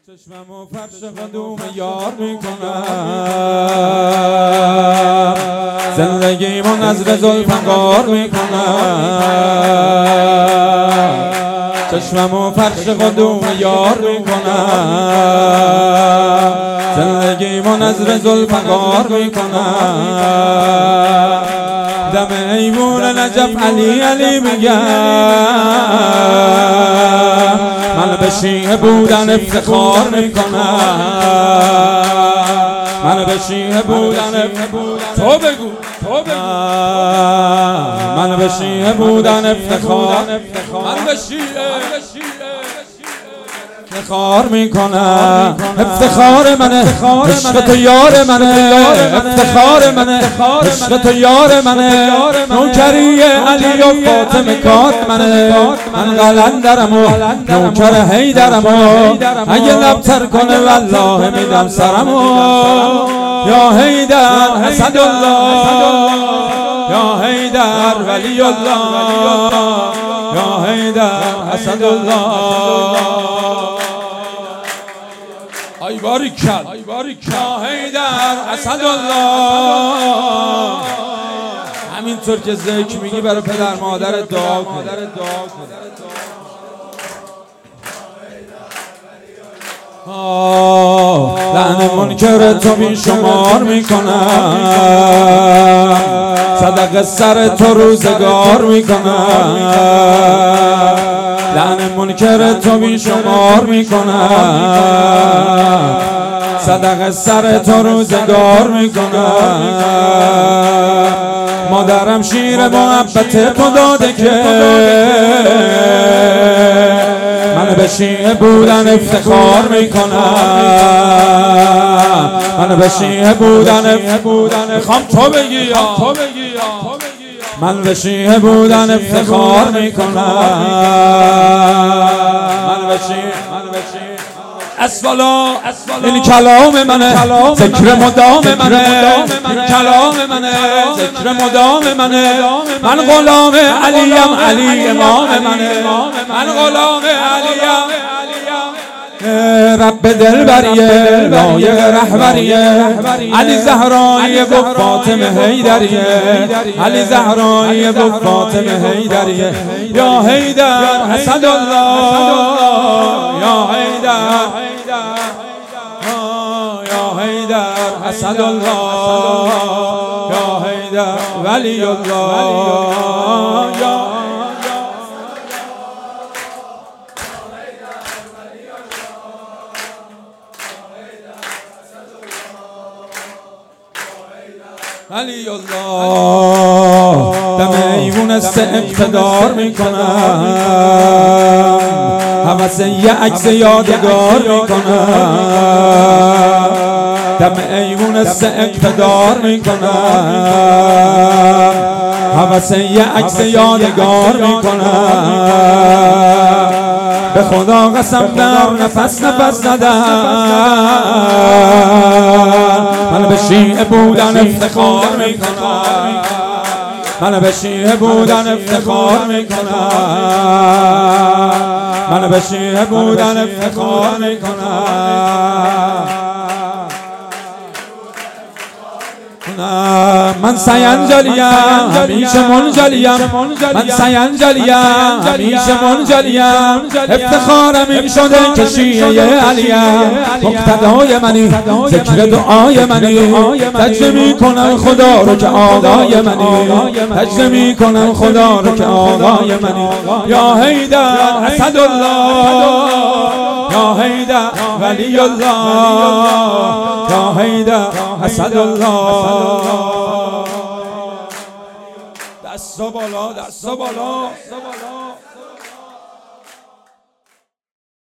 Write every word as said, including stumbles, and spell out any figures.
چشممو فرش قدوم یار میکنم، زندگیمو نظر زلفقار میکنم. چشممو فرش قدوم یار میکنم، زندگیمو نظر زلفقار میکنم. دم ایوون نجف علی علی میگم، من به شیعه بودن افتخار میکنم. من به شیعه بودن افتخار، تو بگو تو بگو. من به شیعه بودن افتخار، من به شیعه افتخار میکنم. افتخار منه عشق تو یار منه، افتخار منه عشق تو یار منه. نوکری علی و فاطمه کار منه، من قلندرم و نوکر حیدرم و اگه لبتر کنه والله میدم سرم و یا حیدر اسد الله، یا حیدر ولی الله، یا حیدر اسد الله. ای باریکل ای باریکل یا حیدر اسد الله. همینطور که ذکر میگی برای پدر مادر دعا کن. لعن منکر تو بی شمار میکنم، صدق سر تو روزگار میکنم. لعن منکر تو بی شمار میکنم، صدق سر تو روزگار میکنم. مادرم شیر محبت تو داده که من به شیعه بودن افتخار میکنم. من به شیعه بودن افتخار میخوام تو بگی یا تو بگی یا من به شیعه بودن افتخار میکنم. من به شیعه اسفلا این کلام منه، ذکر مدام منه، این کلام منه، ذکر مدام منه. من غلام علیم، علی امام منه، من غلام علیم. رب دلبریه لایق رهبریه، علی زهرایی و فاطمه حیدریه، علی زهرایی و فاطمه حیدریه. یا حیدر اسد الله، یا حیدر، یا حیدر اسد الله، یا حیدر ولی الله. علی الله دم ایوون است اقتدار میکنم، حوث یه عکس یادگار میکنم. دم ایوون است اقتدار میکنم، حوث یه عکس یادگار میکنم. به خدا قسم در نفس نفس ندم، من به شیعه بودن افتخار میکنم. من به شیعه بودن افتخار میکنم. من به شیعه بودن افتخار میکنم. من سینجلیم همیشه منجلیم، من سینجلیم همیشه منجلیم. افتخارم این شده که شیعه علیم، مقتدای منی، ذکر دعای منی. تجزیه میکنم خدا رو که آقای منی، تجزیه میکنم خدا رو که آقای منی. یا حیدر اسد الله، یا حیدر ولی الله، یا حیدر اسد الله. دست بالا دست بالا.